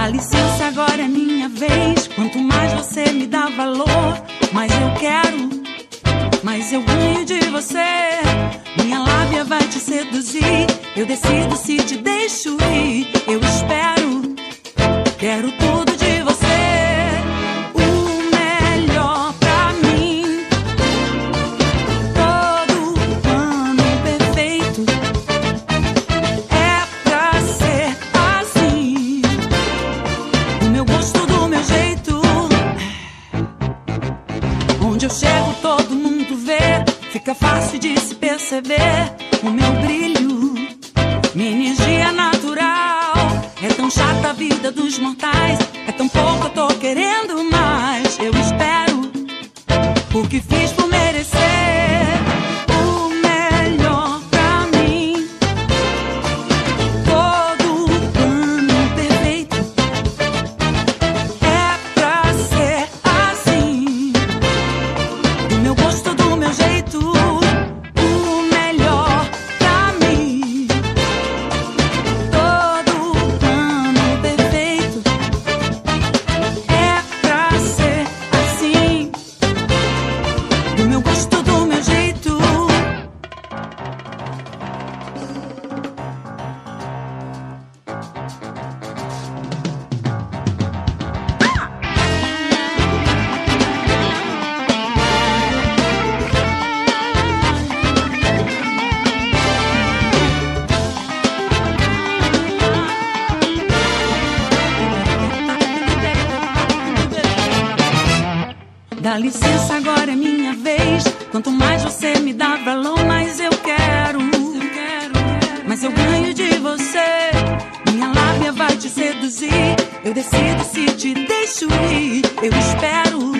Dá licença, agora é minha vez. Quanto mais você me dá valor, mais eu quero, mais eu ganho de você. Minha lábia vai te seduzir. Eu decido se te deixo ir. Eu espero, quero tudo de você. O melhor pra mim. Todo plano perfeito é pra ser assim. Do meu gosto, do meu jeito. Onde eu chego todo mundo vê. Fica fácil de se perceber o meu brilho, minha energia natural. É tão chata a vida dos mortais, é tão pouco, eu tô querendo mais. Eu espero, porque fiz por merecer. O melhor pra mim. Todo plano perfeito é pra ser assim. Do meu gosto, do meu jeito. O melhor pra mim. Todo plano perfeito é pra ser assim. Do meu gosto, do meu jeito. Dá licença, agora é minha vez. Quanto mais você me dá valor, mais eu quero, mas eu ganho de você. Minha lábia vai te seduzir. Eu decido se te deixo ir. Eu espero,